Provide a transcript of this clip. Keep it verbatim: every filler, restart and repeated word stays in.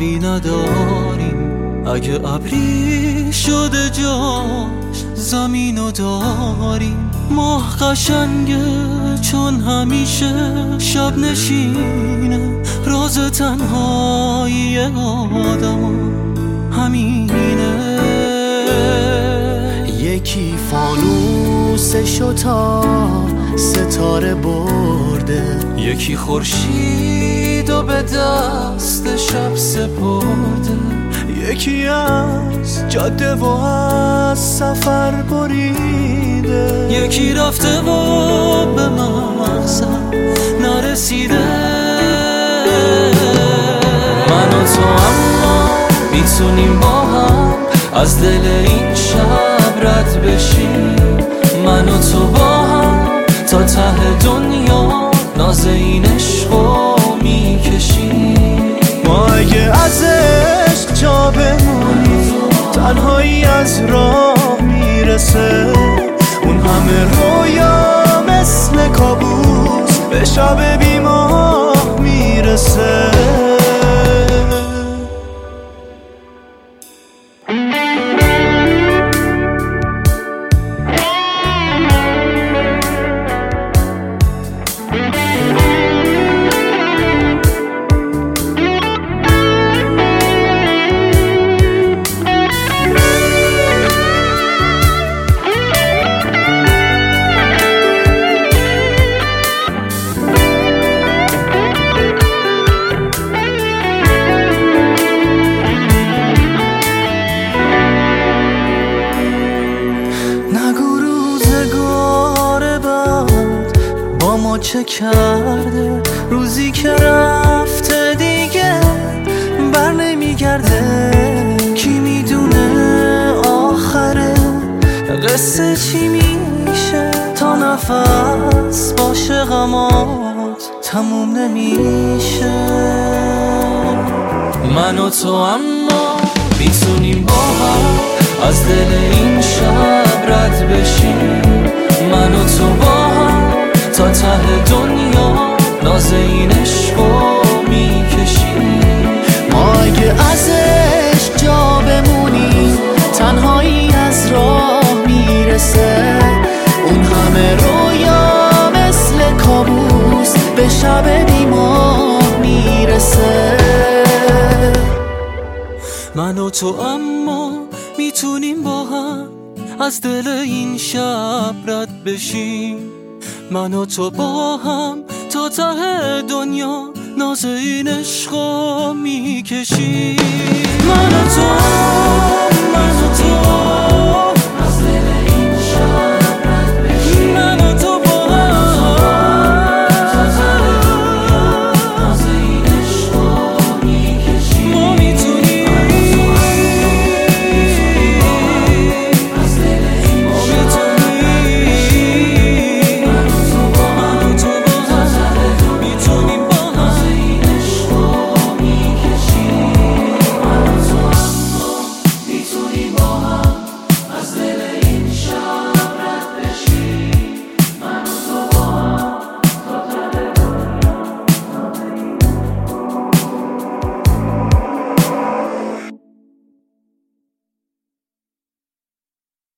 آبی نداریم، اگه ابری شده جاش زمینو داریم. ماه قشنگه چون همیشه شب نشینه، راز تنهایی آدم همینه. یکی فانوسشو تا ستاره برده، یکی خورشیدو به دست شب سپرده، یکی از جاده و از سفر بریده، یکی رفته و به مقصد نرسیده. من و تو اما میتونیم با هم از دل این شب رد بشیم. من و تو با هم تا ته دنیا ناز این عشقو میکشیم. ما اگه از عشق جا بمونیم، تنهایی از راه میرسه. اون همه رویا مثل کابوس به شب بی ماه میرسه. ما چه کرده روزی که رفته دیگه بر نمیگرده. کی میدونه آخره قصه چی میشه، تا نفس باشه غمات تموم نمیشه. من و تو اما میتونیم با هم از دل این شب رد بشیم. من و تو با هم تا ته دنیا ناز این عشقو میکشیم. ما اگه از عشق جا بمونیم، تنهایی از راه میرسه. اون همه رویا مثل کابوس به شب بی ماه میرسه. من و تو اما میتونیم با هم از دل این شب رد بشیم. من و تو با هم تا ته دنیا ناز این عشقو میکشیم. من و تو